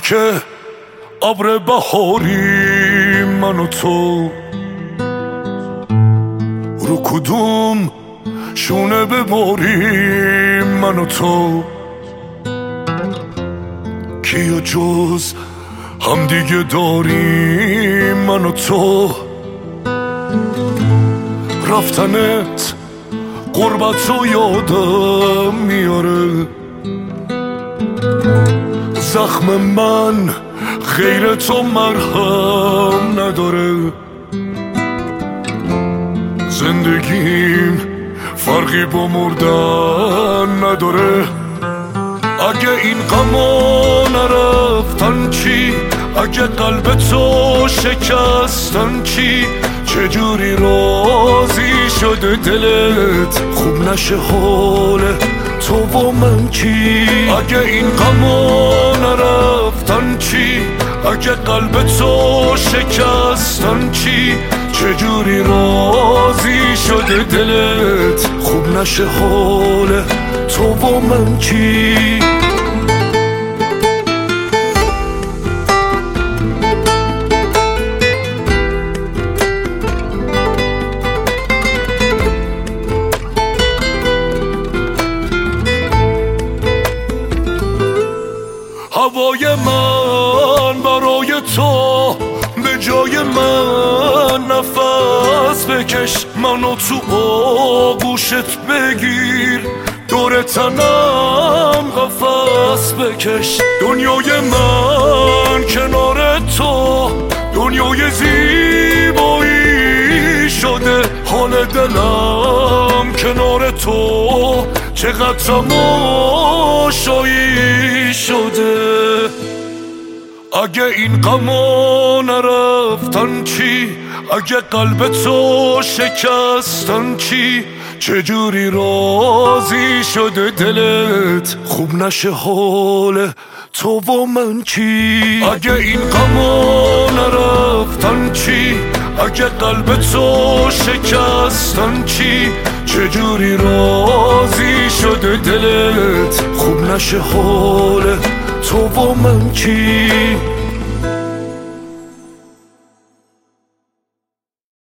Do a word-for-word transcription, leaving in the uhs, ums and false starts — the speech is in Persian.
که ابر بهاری من و تو، رو کدوم شونه بباریم من و تو، کیو جز هم دیگه داریم من و تو. رفتنت غربت رو یادم میاره، زخم من غیر تو مرهم نداره. زندگیم فرقی با مردن نداره. اگه این غما نرفتن چی؟ اگه قلب تو شکستن چی؟ چجوری راضی شده دلت خوب نشه حال تو و من چی؟ اگه این غما نرفتن چی؟ اگه قلب تو شکستن چی؟ چجوری راضی شده دلت خوب نشه حال تو و من چی؟ هوای من برای تو به جای من نفس بکش، منو تو آغوشت بگیر، دور تنم قفس بکش. دنیای من کنار تو دنیای زیبایی شده، حال دلم کنار تو چقدر تماشایی شده. اگه این غما نرفتن چی؟ اگه قلب تو شکستن چی؟ چجوری راضی شده دلت خوب نشه حال تو و من چی؟ اگه این غما نرفتن چی؟ اگه قلب تو شکستن چی؟ چجوری راضی شده دلت خوب نشه حال تو و من چی؟